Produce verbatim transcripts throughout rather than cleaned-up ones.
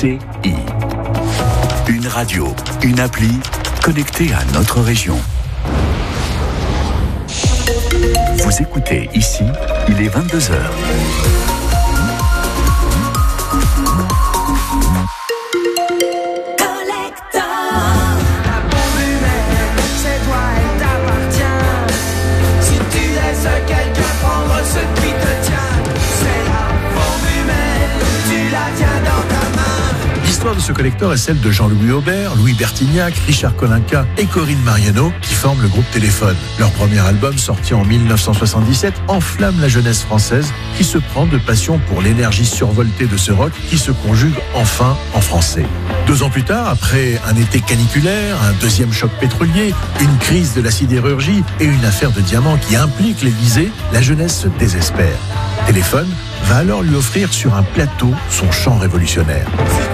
C I. Une radio, une appli connectée à notre région. Vous écoutez ici, il est vingt-deux heures. L'histoire de ce collecteur est celle de Jean-Louis Aubert, Louis Bertignac, Richard Kolinka et Corinne Mariano qui forment le groupe Téléphone. Leur premier album, sorti en mille neuf cent soixante-dix-sept, enflamme la jeunesse française qui se prend de passion pour l'énergie survoltée de ce rock qui se conjugue enfin en français. Deux ans plus tard, après un été caniculaire, un deuxième choc pétrolier, une crise de la sidérurgie et une affaire de diamants qui implique l'Élysée, la jeunesse se désespère. Téléphone va alors lui offrir sur un plateau son chant révolutionnaire.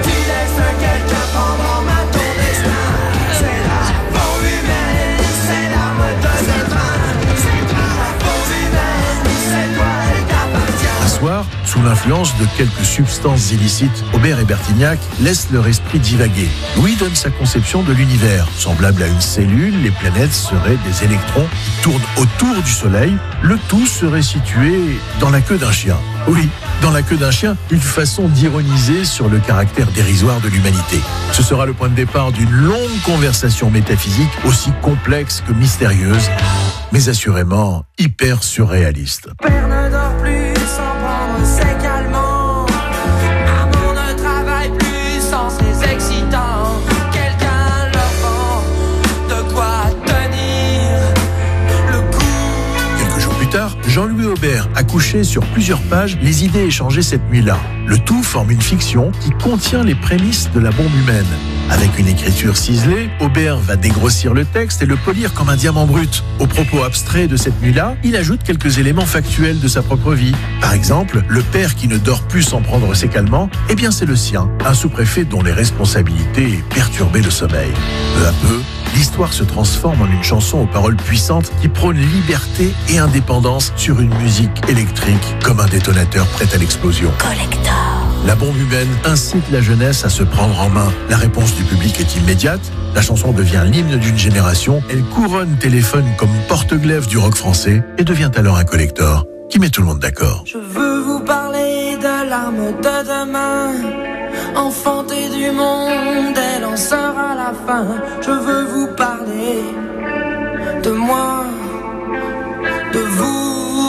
Sous l'influence de quelques substances illicites, Aubert et Bertignac laissent leur esprit divaguer. Louis donne sa conception de l'univers. Semblable à une cellule, les planètes seraient des électrons qui tournent autour du Soleil. Le tout serait situé dans la queue d'un chien. Oui, dans la queue d'un chien, une façon d'ironiser sur le caractère dérisoire de l'humanité. Ce sera le point de départ d'une longue conversation métaphysique aussi complexe que mystérieuse, mais assurément hyper surréaliste. Père ne dort plus sans prendre ses calmants. Maman ne travaille plus sans ses excitants. Quelqu'un leur vend de quoi tenir le coup. Quelques jours plus tard, Jean-Louis Aubert a couché sur plusieurs pages les idées échangées cette nuit-là. Le tout forme une fiction qui contient les prémices de la bombe humaine. Avec une écriture ciselée, Aubert va dégrossir le texte et le polir comme un diamant brut. Aux propos abstraits de cette nuit-là, il ajoute quelques éléments factuels de sa propre vie. Par exemple, le père qui ne dort plus sans prendre ses calmants, eh bien c'est le sien, un sous-préfet dont les responsabilités perturbaient le sommeil. Peu à peu, l'histoire se transforme en une chanson aux paroles puissantes qui prône liberté et indépendance sur une musique électrique comme un détonateur prêt à l'explosion. Collector. La bombe humaine incite la jeunesse à se prendre en main. La réponse du public est immédiate. La chanson devient l'hymne d'une génération. Elle couronne Téléphone comme porte-glaive du rock français et devient alors un collector qui met tout le monde d'accord. Je veux vous parler de l'arme de demain, enfantée du monde, elle en sera la fin. Je veux vous parler de moi, de vous.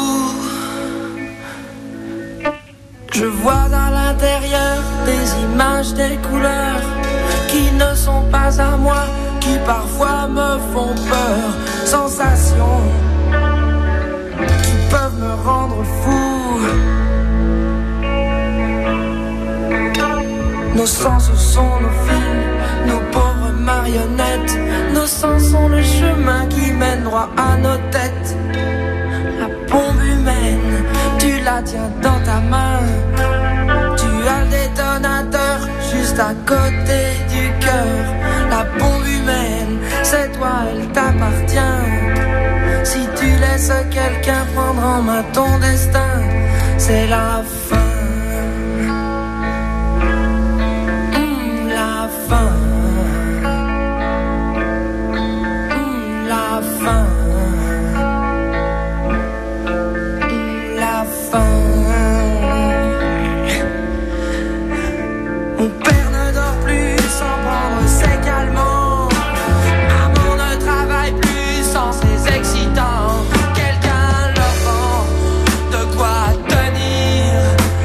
Je vois à l'intérieur des images, des couleurs qui ne sont pas à moi, qui parfois me font peur. Sensations qui peuvent me rendre fou. Nos sens sont nos fils, nos pauvres marionnettes. Nos sens sont le chemin qui mène droit à nos têtes. La bombe humaine, tu la tiens dans ta main. Tu as le détonateur juste à côté du cœur. La bombe humaine, c'est toi, elle t'appartient. Si tu laisses quelqu'un prendre en main ton destin, c'est la fin. Mmh, la fin. Mmh, la fin. Mon père ne dort plus sans prendre ses calmants. Maman ne travaille plus sans ses excitants. Quelqu'un leur vend de quoi tenir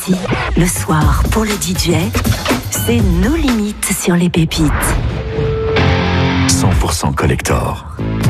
Ici, le soir, pour le D J, c'est nos limites sur les pépites. cent pour cent collector.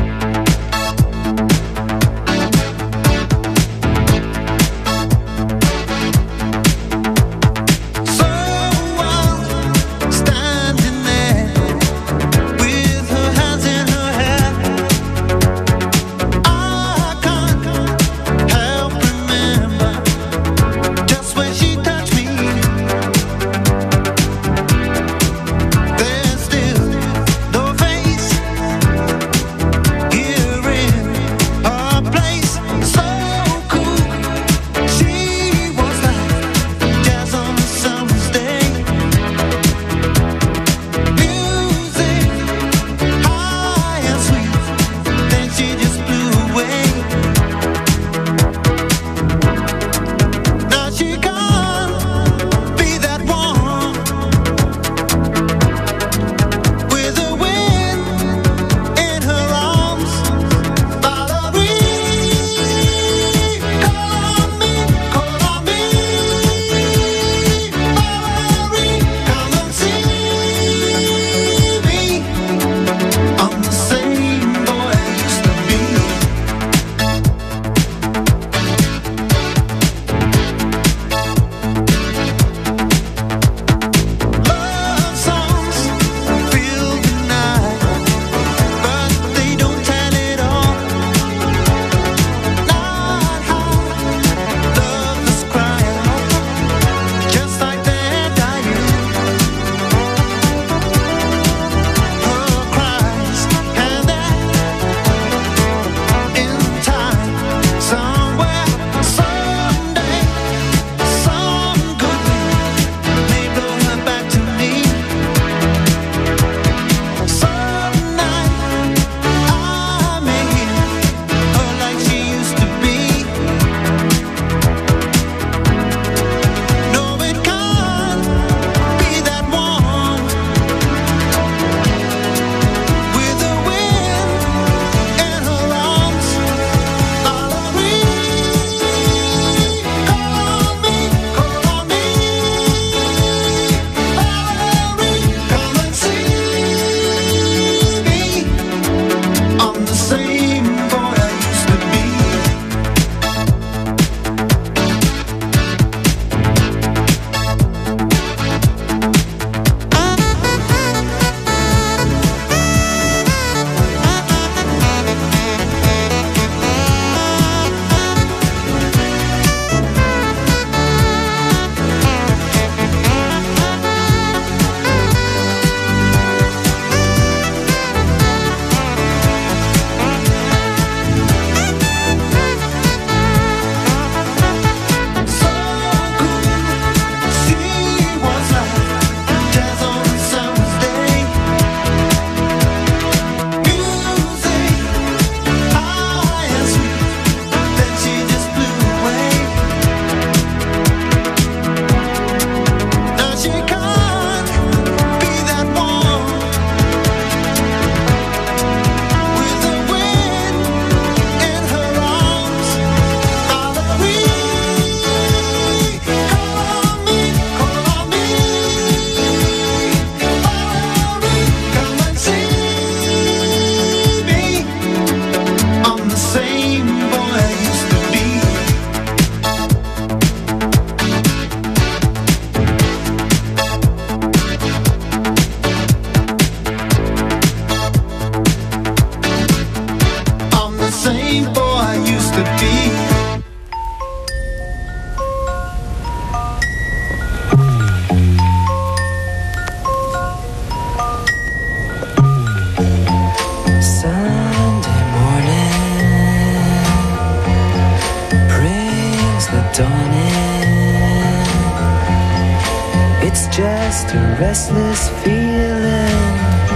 just a restless feeling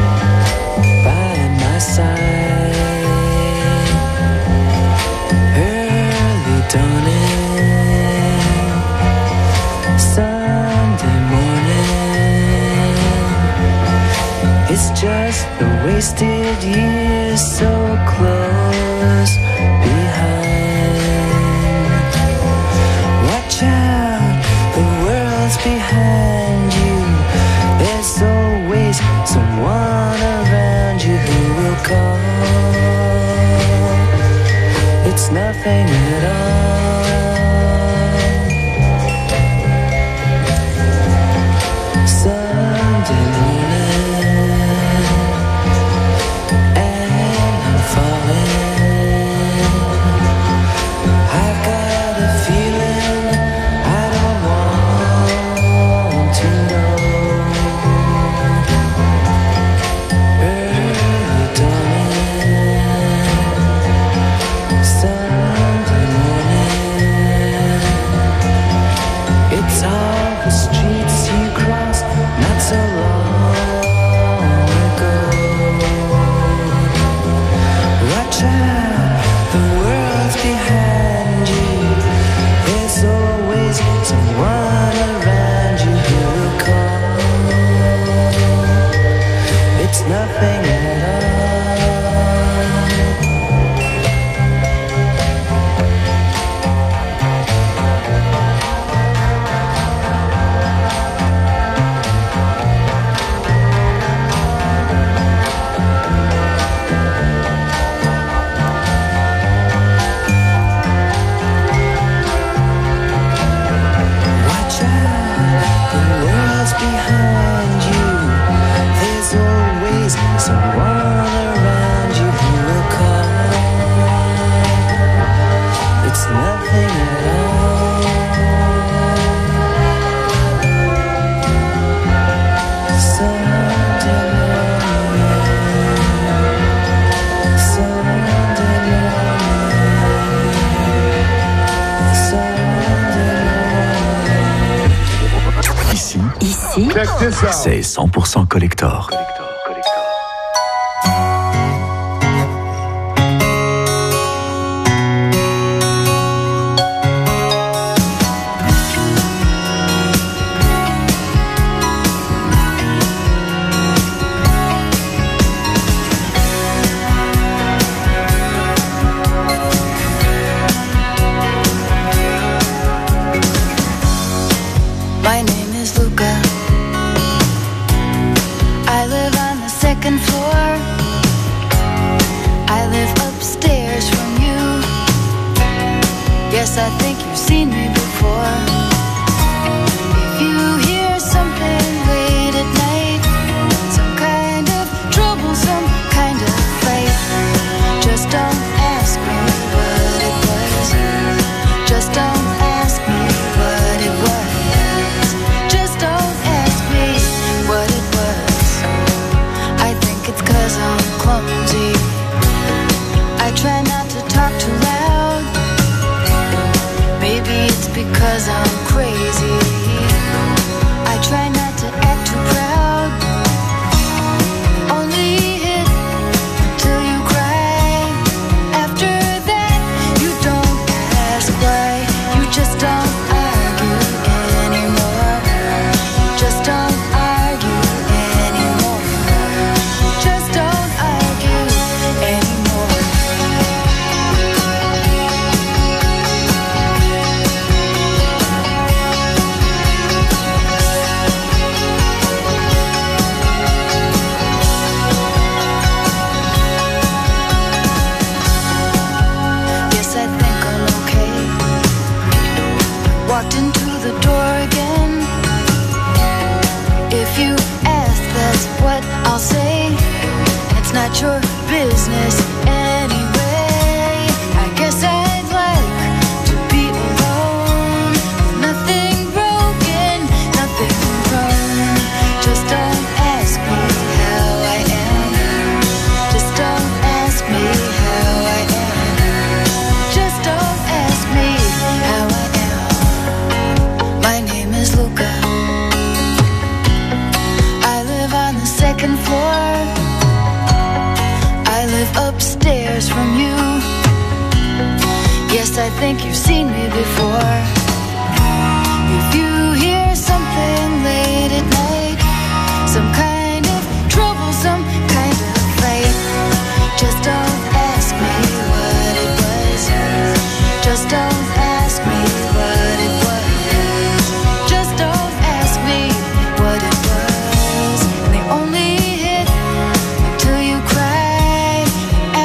by my side. Early dawning, Sunday morning. It's just the wasted years so close behind. Watch out, the It's nothing at all. Sunday morning, and I'm falling. I've got a feeling I don't want to know. Early dawning, Sunday morning. It's all the streets you crossed not so long ago. Watch out, the world's behind you. There's always someone around you who'll call. It's nothing at all. Watch out, the world's behind you. There's always someone around you who will call. It's nothing at all. Sunday morning, Sunday morning, Sunday morning. Ici, Ici, c'est cent pour cent collector. My name is Luca. I live on the second floor. I live upstairs from you. Yes, I think you've seen me before. If you hear something late at night, some kind of trouble, some kind of fight, just don't ask me what it was. Just don't ask me what it was. Just don't ask me what it was. I think it's 'cause I'm clumsy. I try not to talk too loud. Maybe it's because I'm crazy. I try not to act too proud. Only hit till you cry. After that, you don't ask why. You just don't argue anymore. Just don't argue anymore. Just don't argue anymore. Yes, I think I'm okay. Walked into the door again. If you ask, that's what I'll say. It's not your business anyway. I guess I'd like to be alone. Nothing broken, nothing wrong. Just don't ask me how I am. Just don't ask me how I am. Just don't ask me how I am. My name is Luca. I live on the second floor. I live upstairs from you. Yes, I think you've seen me before. If you hear something late at night, some kind of trouble, some kind of fight, just don't ask me what it was. Just don't ask me what it was. Just don't ask me what it was. And they only hit until you cry.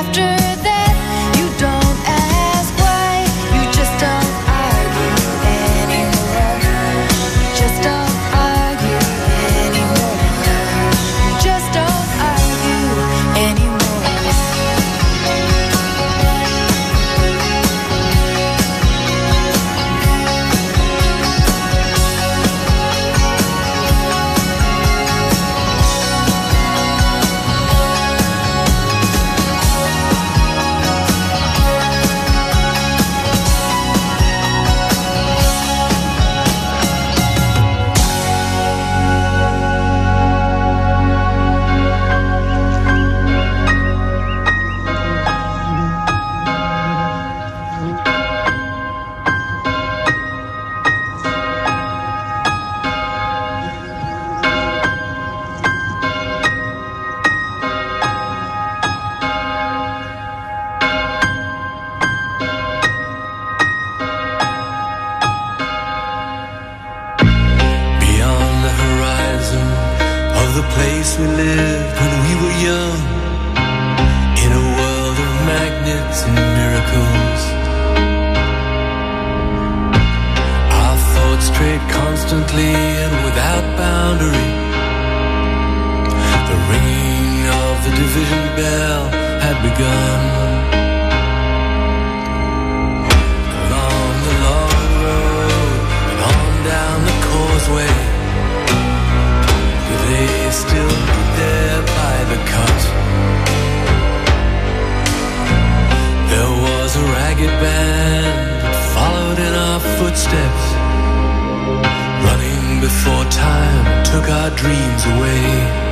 circles. Our thoughts strayed constantly and without boundary. The ringing of the division bell had begun. Along the long road and on down the causeway, do they still be there by the cut? There was a ragged band that followed in our footsteps, running before time took our dreams away,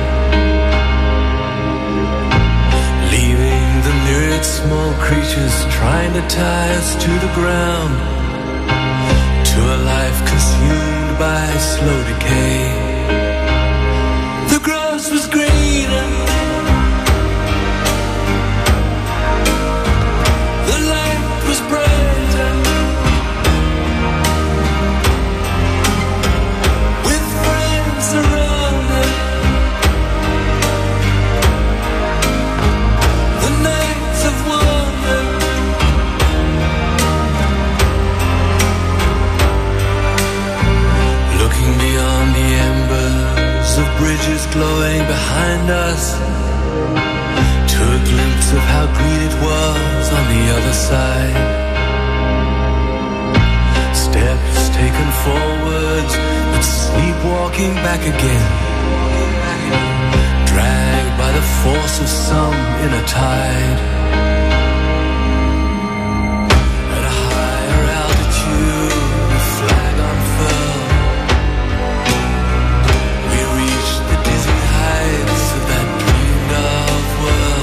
leaving the myriad small creatures trying to tie us to the ground, to a life consumed by slow decay. The grass was greener, the light was brighter, with friends around us. The nights of wonder, looking beyond the embers of bridges glowing behind us, to a glimpse of how green it was on the other side. Steps taken forwards, but sleepwalking back again, dragged by the force of some inner tide. At a higher altitude, the flag unfurled, we reached the dizzy heights of that dreamed of world.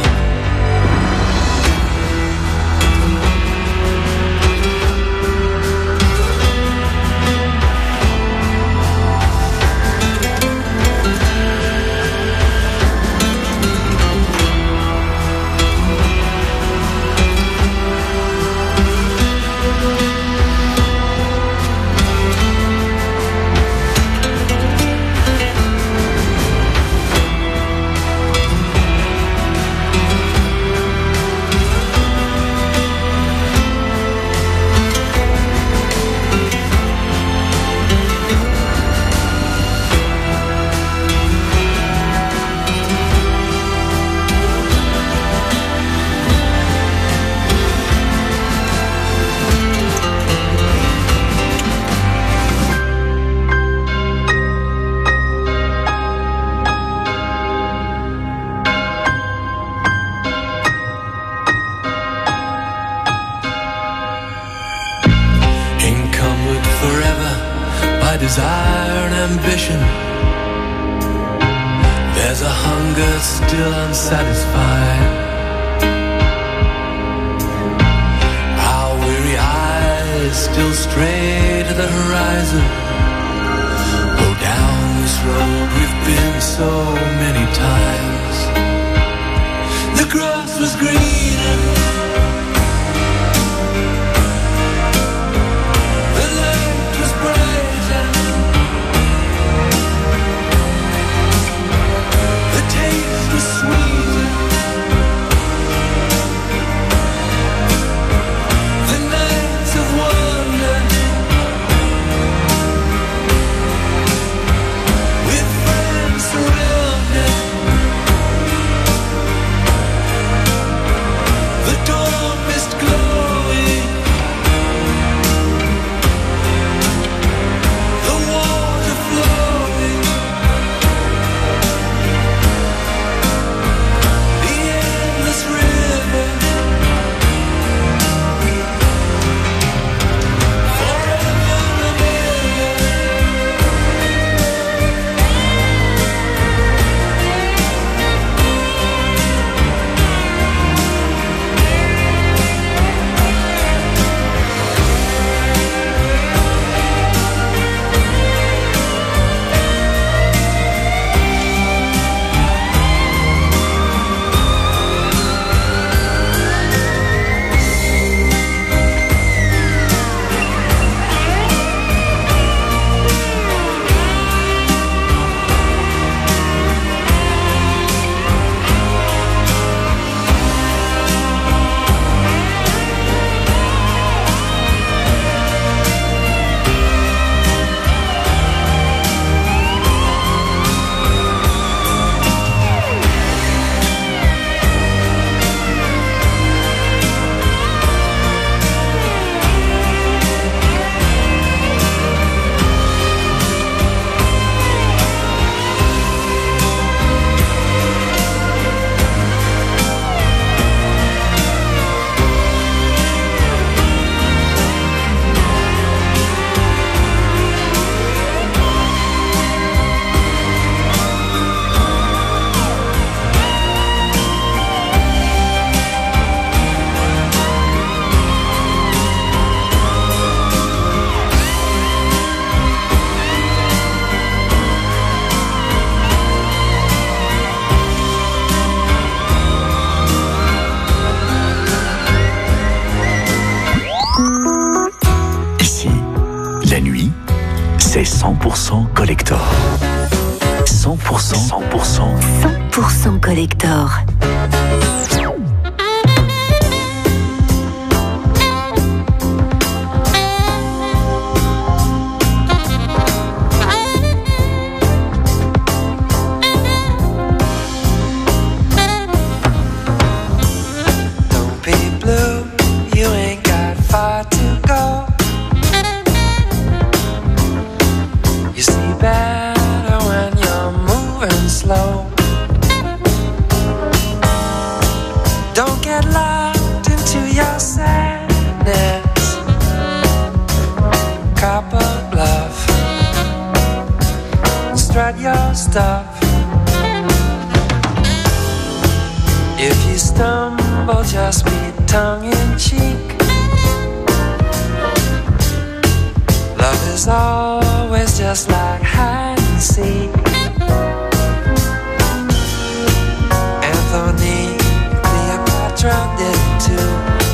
Desire and ambition, there's a hunger still unsatisfied. Our weary eyes still stray to the horizon. Go down this road we've been so many times. The grass was greener, the light was brighter, the taste was sweeter, the nights of wonder, with friends around. c'est cent pour cent collector. cent pour cent, cent pour cent. cent pour cent collector. Stuff. If you stumble, just be tongue in cheek. Love is always just like hide and seek. Anthony Cleopatra did it too.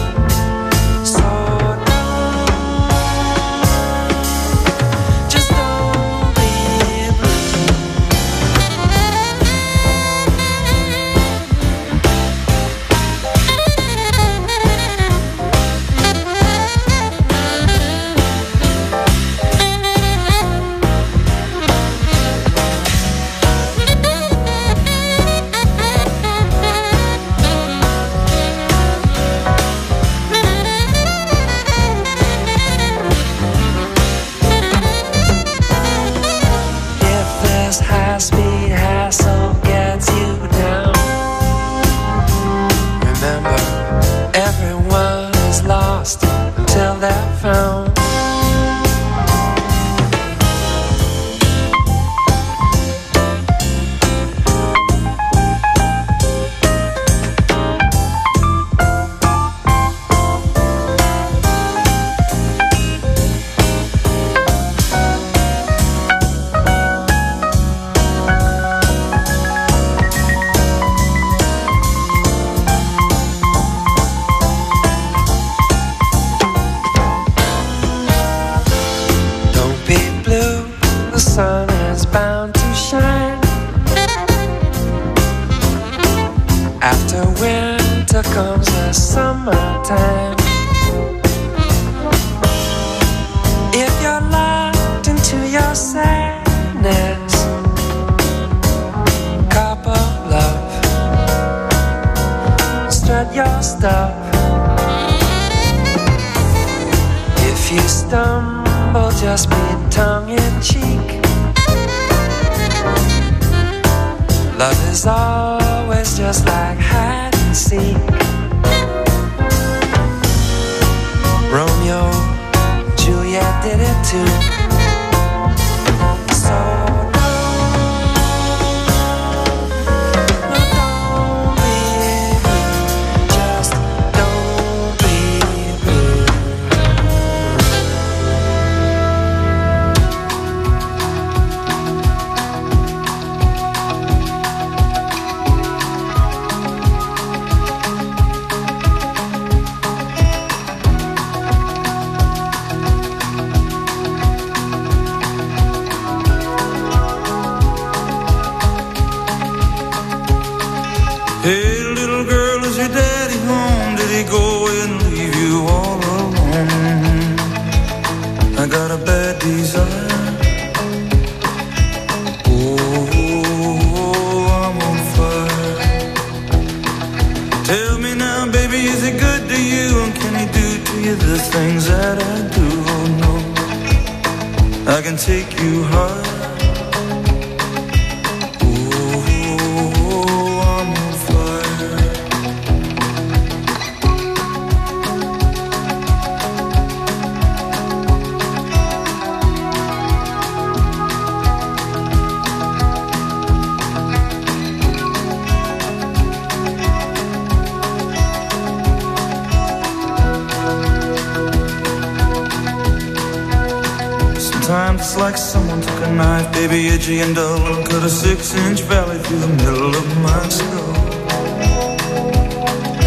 It's like someone took a knife, baby, edgy and dull, and cut a six-inch valley through the middle of my skull.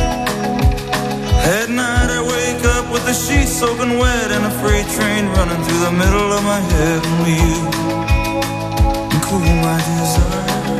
At night I wake up with the sheets soaking wet and a freight train running through through the middle of my head. Only you can cool my desire.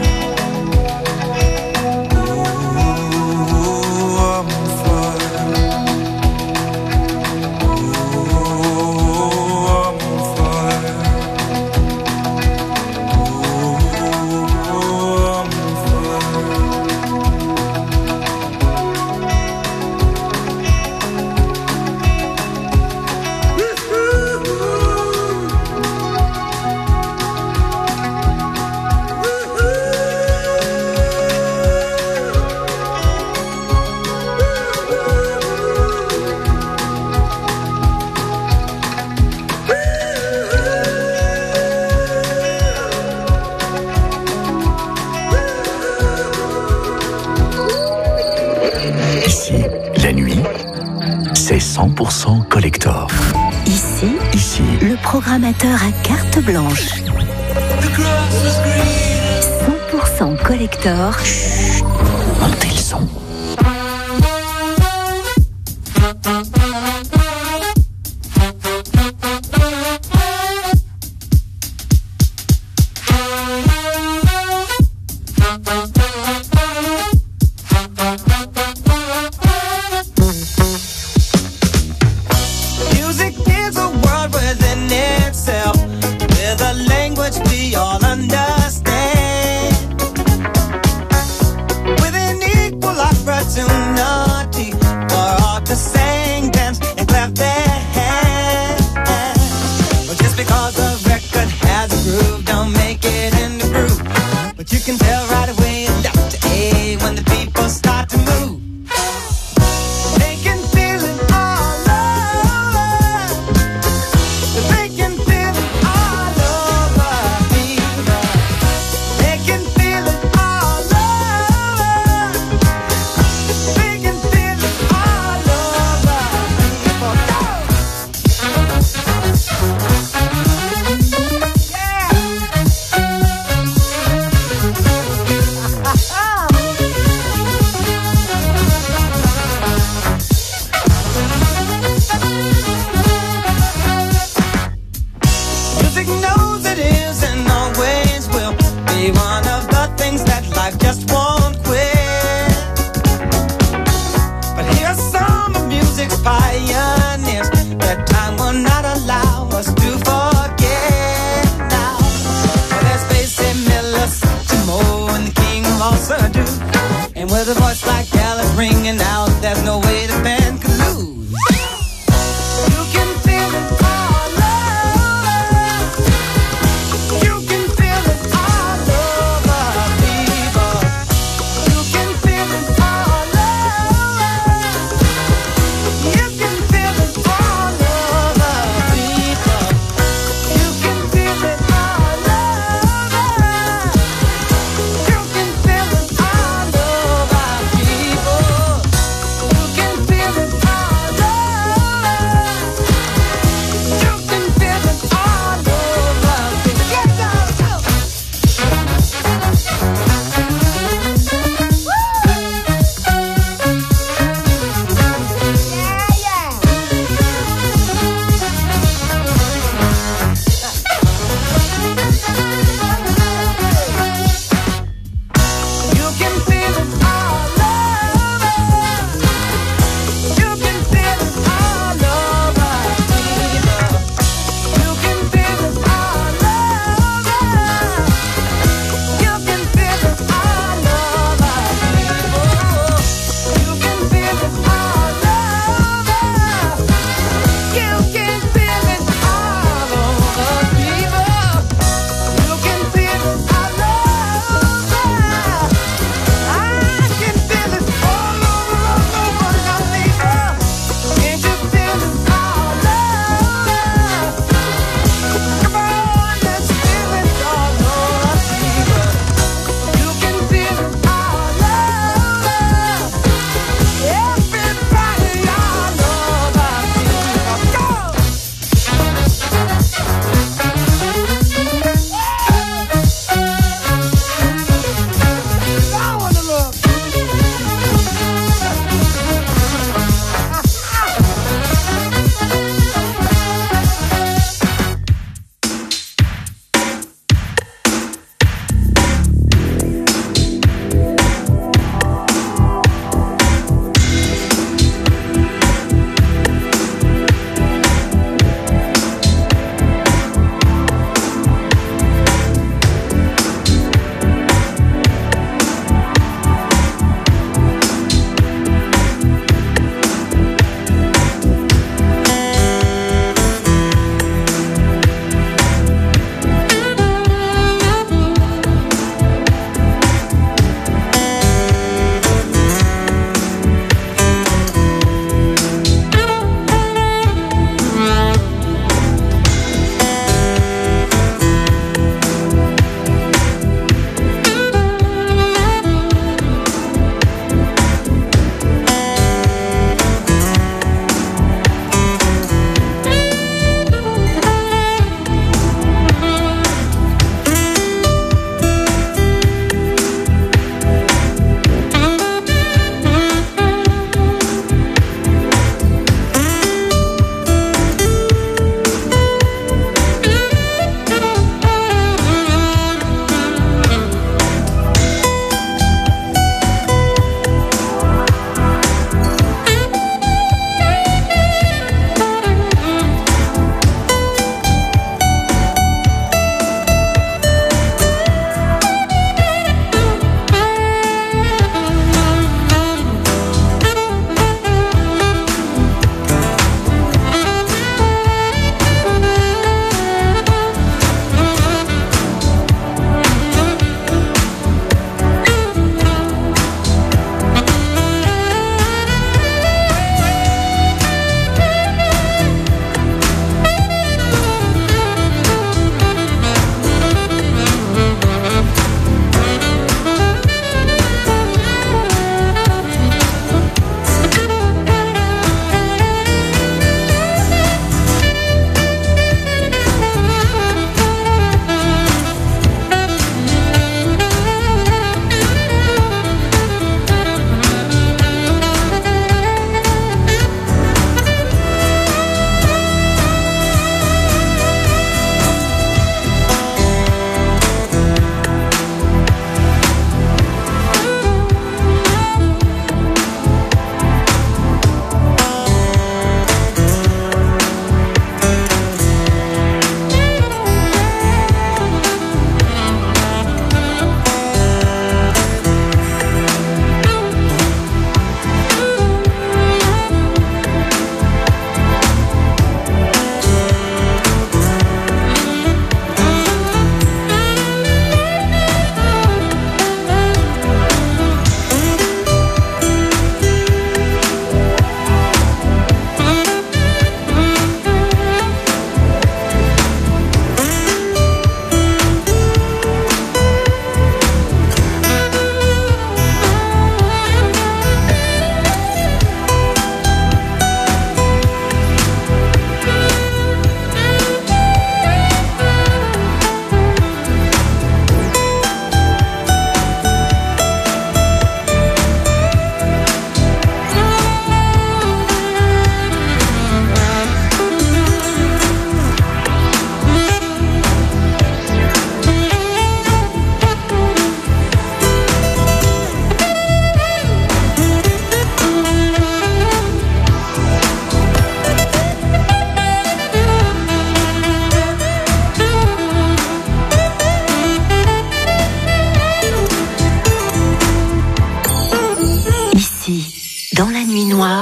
cent pour cent collector. Ici, Ici, le programmateur à carte blanche. cent pour cent collector. Chut, montez le son. With an equal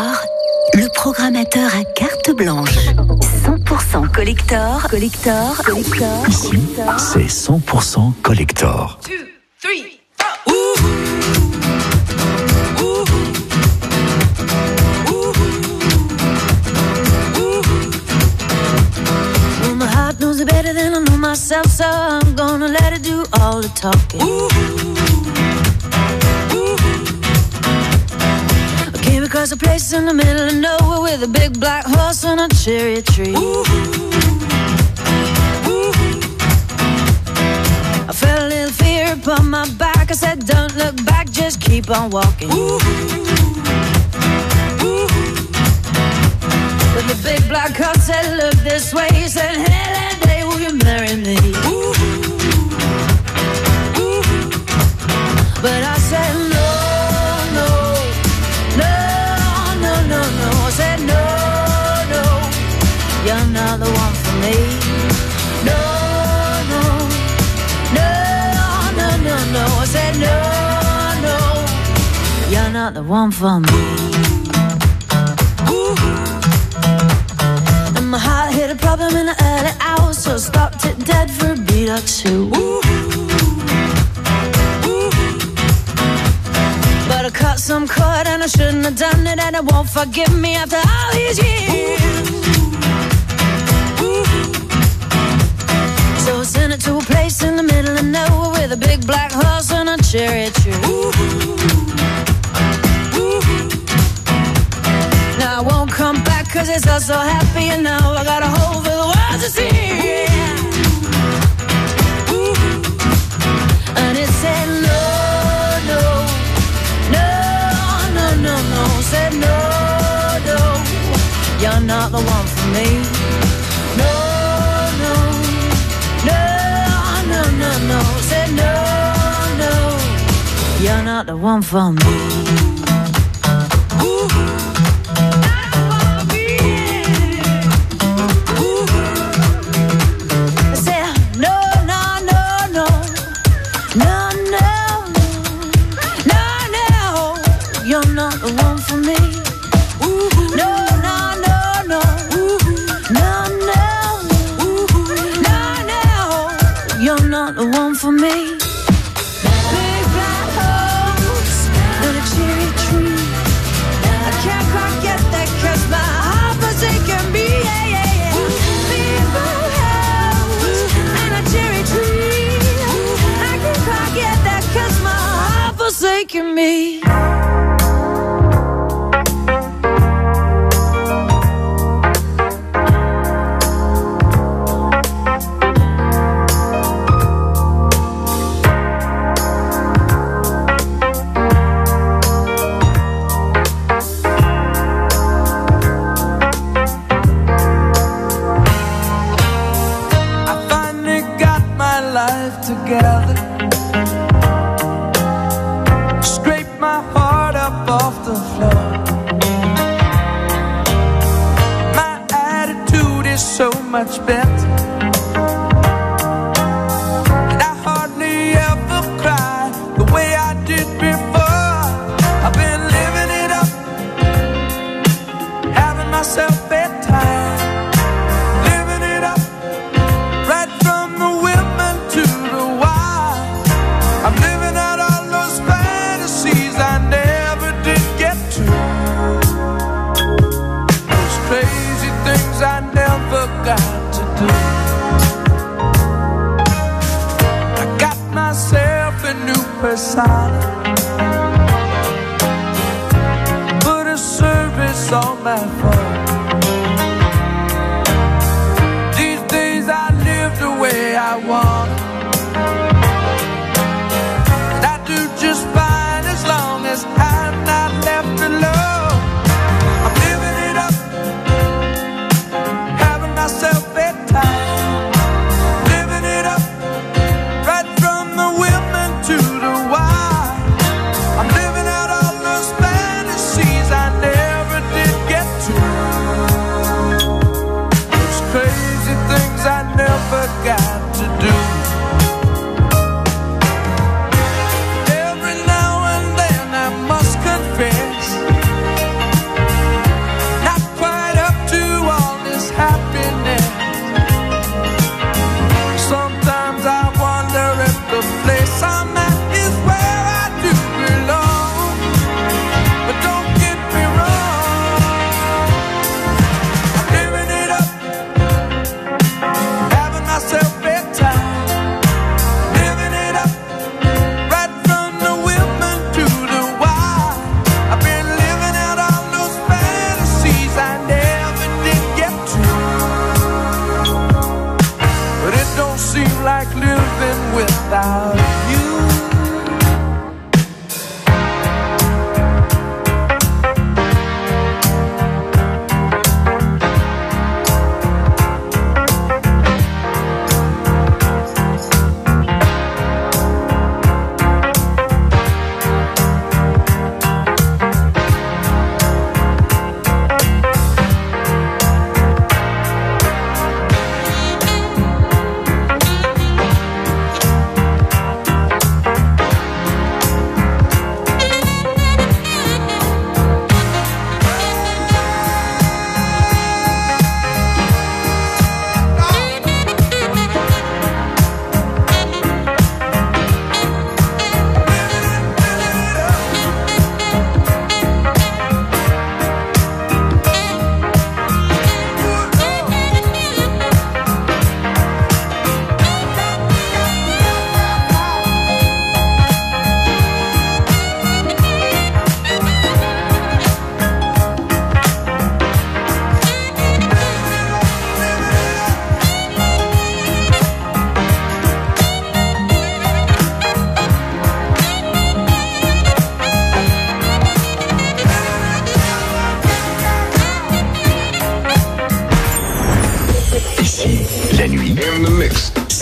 soir, le programmateur à carte blanche. cent pour cent collector, collector, collector. Ici, c'est cent pour cent collector. Two, three, four. Well, my heart knows it better than I know myself, so I'm gonna let it do all the talking. I came across a place in the middle of nowhere with a big black horse and a cherry tree. I felt a little fear upon my back. I said, don't look back, just keep on walking. But the big black horse said, look this way. He said, hey, that day will you marry me? But I said, no, no, no, no, no, no. I said, no, no, you're not the one for me. No, no, no, no, no, no. I said, no, no, you're not the one for me. And my heart hit a problem in the early hours, so I stopped it dead for a beat or two. But I cut some cord and I shouldn't have done it, and it won't forgive me after all these years. So I sent it to a place in the middle of nowhere with a big black horse and a cherry tree. Now I won't come back cause it's all so happy, and now I got a hole for the world to see. And it said no, no, no, no, no, no. Said no, no, you're not the one for me. No, no, no, no, no, no. Said no, no, you're not the one for me. For me, big black horse and a cherry tree. I can't quite get that 'cause my heart forsaken me. Yeah, yeah, yeah. Big black horse and a cherry tree. I can't quite get that 'cause my heart forsaken me. Together, scrape my heart up off the floor. My attitude is so much better, and I hardly ever cry the way I did before. I've been living it up, having myself bedtime, living it up, right from the women to the wild. I'm living out all those fantasies I never did get to, those crazy things I never got to do. I got myself a new persona, put a service on my phone. These days I live the way I want, and I do just fine as long as I'm not left alone. I'm living it up, having myself bedtime, living it up, right from the women to the wild. I'm living out all those fantasies I never did get to.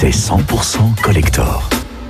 c'est cent pour cent collector.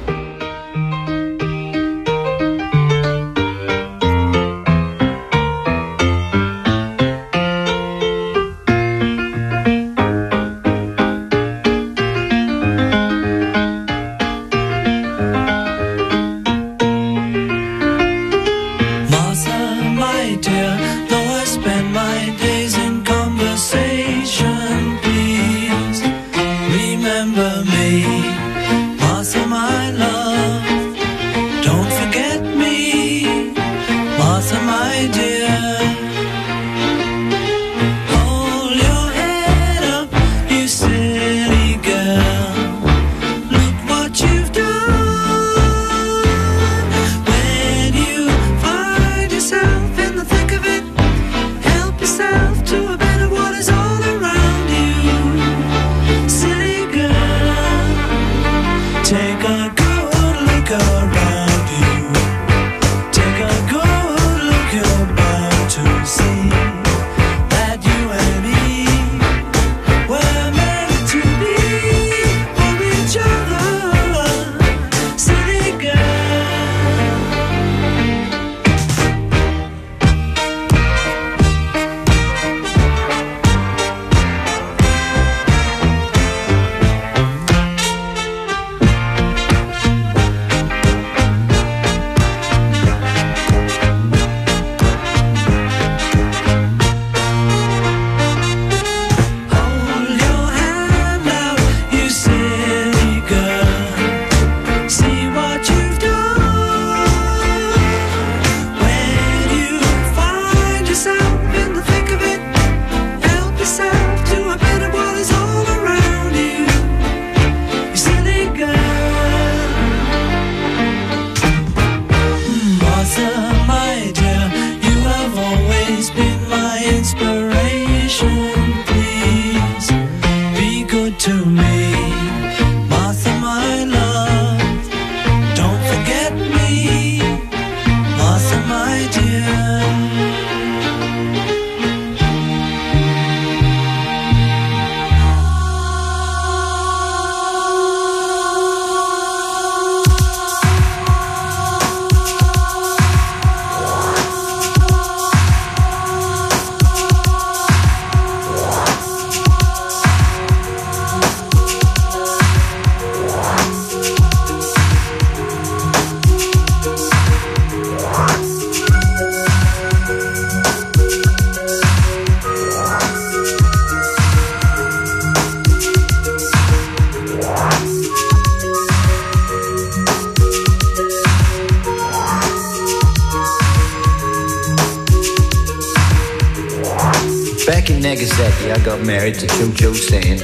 Nagasaki, I got married to Jojo Sand.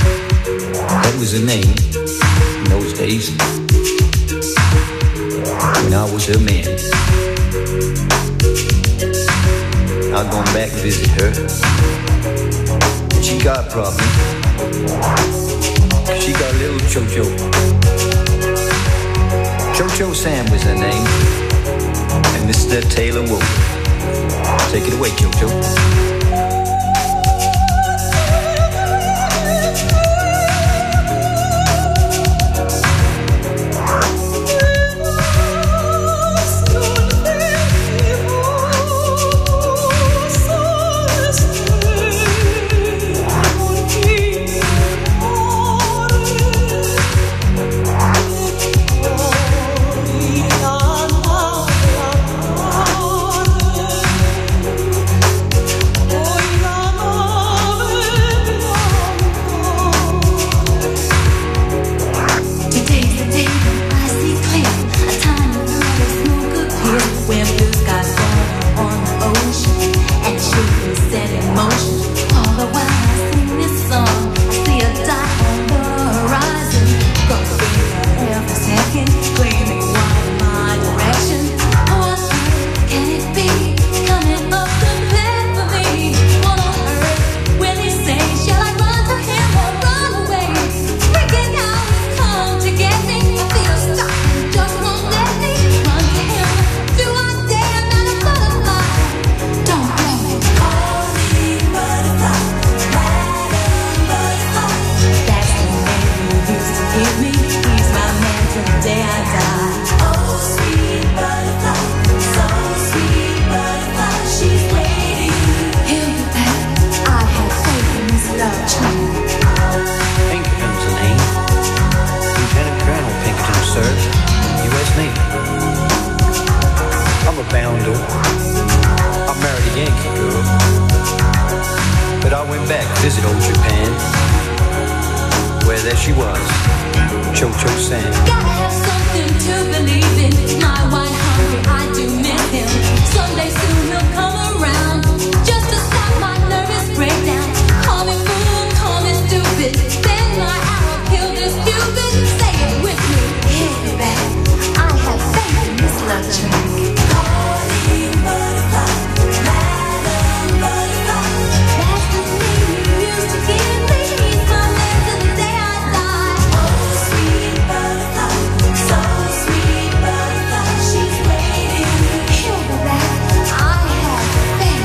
That was her name in those days, when I was her man. I've gone back to visit her, and she got a problem. She got a little Jojo. Jojo Sam was her name, and Mister Taylor Wolf. Take it away, Jojo. back to visit old Japan, where there she was, Cho-Cho San. Gotta have something to believe in. My wine hungry, I do miss him. Someday soon he'll come around, just to stop my nervous breakdown. Call me fool, call me stupid. Bend my arrow, kill this stupid. Say it with me, hit me back. I have faith in this love track. Calling butterfly, Madam Butterfly. That's the name you used to give me. He's my man till the day I die. Oh, sweet butterfly, so sweet butterfly, she's waiting. He'll be back. I have faith.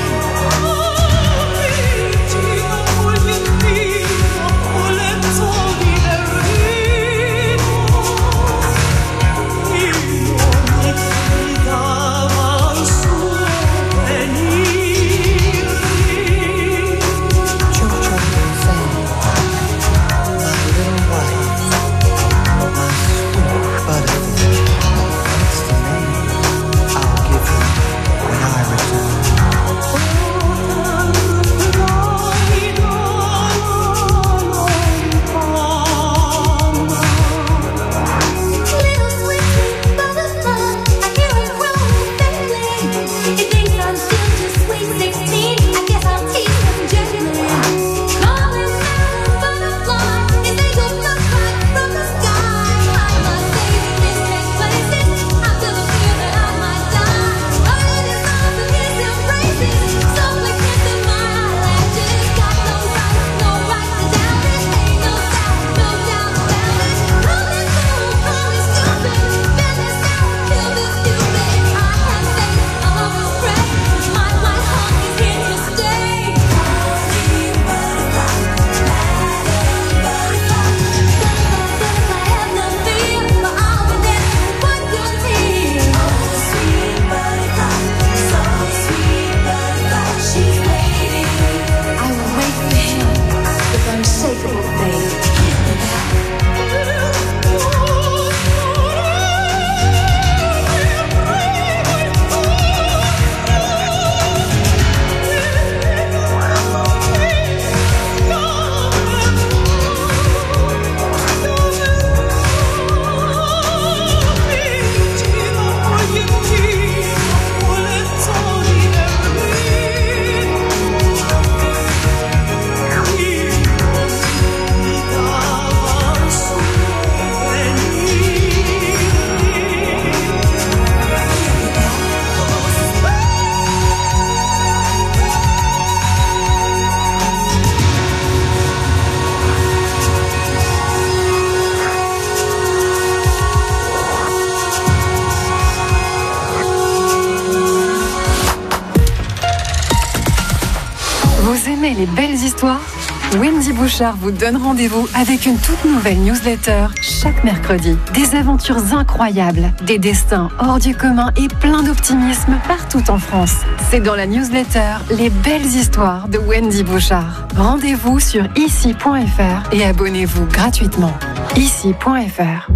Les belles histoires, Wendy Bouchard vous donne rendez-vous avec une toute nouvelle newsletter chaque mercredi. Des aventures incroyables, des destins hors du commun et plein d'optimisme partout en France. C'est dans la newsletter Les belles histoires de Wendy Bouchard. Rendez-vous sur ici point f r et abonnez-vous gratuitement. ici point f r.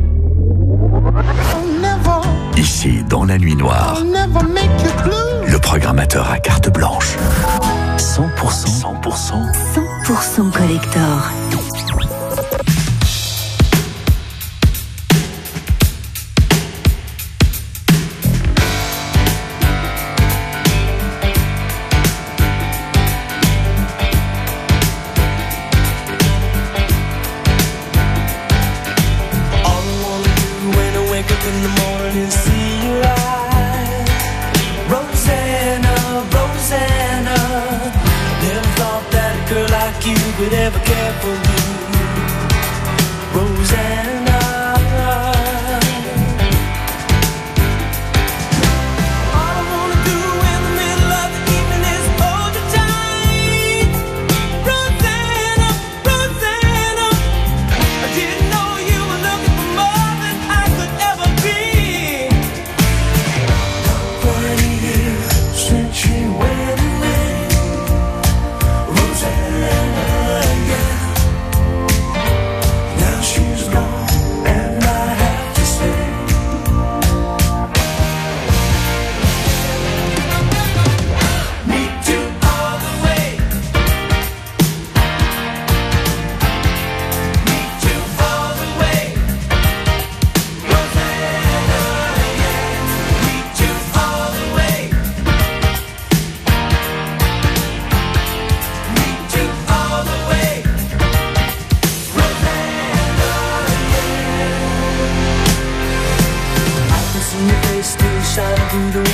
Ici, dans la nuit noire, le programmateur à carte blanche. cent pour cent, cent pour cent, cent pour cent collector. Would ever care for me, Rosanna. All I wanna do in the middle of the evening is hold you tight, Rosanna, Rosanna. I didn't know you were looking for more than I could ever be. Forty years since she went away, Rosanna. do the